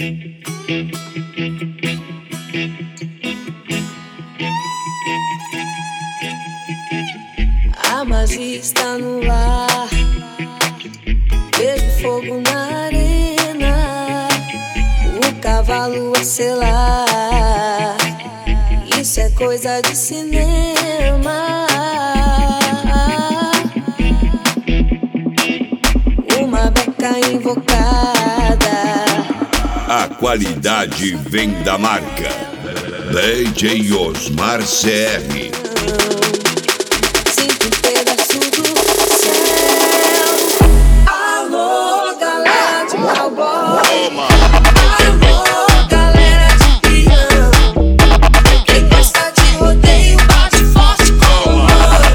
A magia está no ar, vejo fogo na arena, o cavalo a selar, isso é coisa de cinema. Uma beca invocada, A qualidade vem da marca DJ Osmar CR. sinto um pedaço do céu. Alô, galera de cowboy. Alô, galera de peão. Quem gosta de rodeio bate forte com o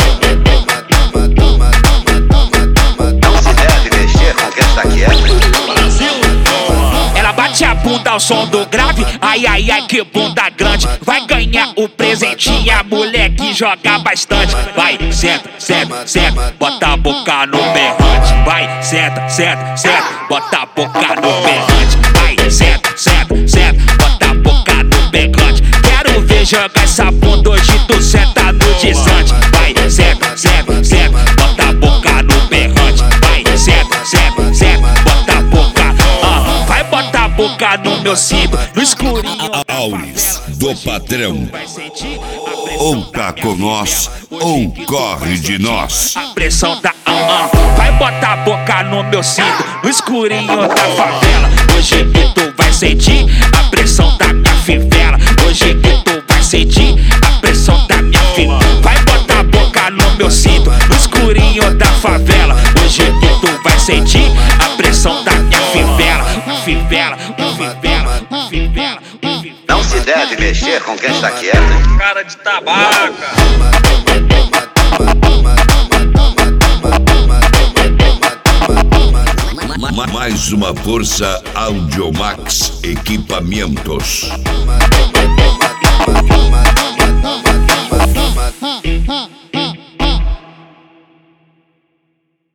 Não se deve mexer com quem está quieto. Ela bate a bunda ao som do grave. Ai, ai, ai, que bunda grande. Vai ganhar o presentinho, a mulher que joga bastante. Vai, senta, senta, senta, bota a boca no berrante. Vai, senta, senta, senta, bota a boca no berrante. Vai, senta, senta, senta, bota a boca no berrante. Quero ver jogar essa bunda hoje, tu senta no desante. Vai, senta, senta, senta, bota a boca no berrante. Vai, senta, senta, senta, bota a boca. Vai botar a boca no meu cinto, no escurinho. Auris do patrão. Vai sentir a pressão Ou tá com nós, ou corre de nós. a pressão da Vai botar a boca no meu cinto, no escurinho da favela. Hoje que tu vai sentir a pressão da minha fivela. Hoje que tu vai sentir a pressão da minha fivela. Vai botar a boca no meu cinto, no escurinho da favela. Hoje que tu vai sentir a pressão da minha fivela. Fivela, fivela, fivela, fivela. Não se deve mexer com quem está quieto, hein? Cara de tabaca. Mais uma força Audiomax Equipamentos.